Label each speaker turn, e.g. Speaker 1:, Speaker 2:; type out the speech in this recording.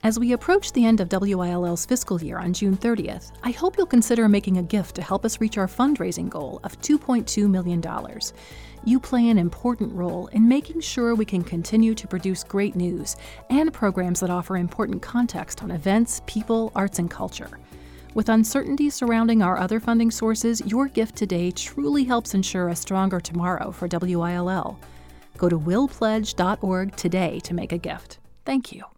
Speaker 1: As we approach the end of WILL's fiscal year on June 30th, I hope you'll consider making a gift to help us reach our fundraising goal of $2.2 million. You play an important role in making sure we can continue to produce great news and programs that offer important context on events, people, arts, and culture. With uncertainty surrounding our other funding sources, your gift today truly helps ensure a stronger tomorrow for WILL. Go to willpledge.org today to make a gift. Thank you.